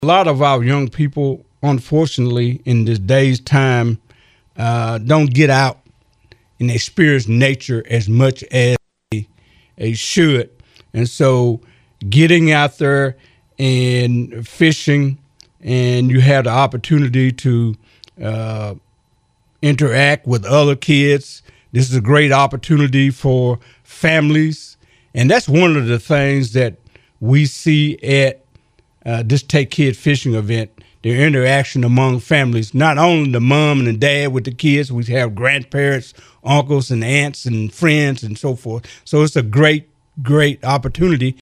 A lot of our young people, unfortunately, in this day's time, don't get out and experience nature as much as they should. And so getting out there and fishing, and you have the opportunity to interact with other kids. This is a great opportunity for families. And that's one of the things that we see at this Take Kid Fishing event, the interaction among families, not only the mom and the dad with the kids, we have grandparents, uncles and aunts and friends and so forth. So it's a great opportunity.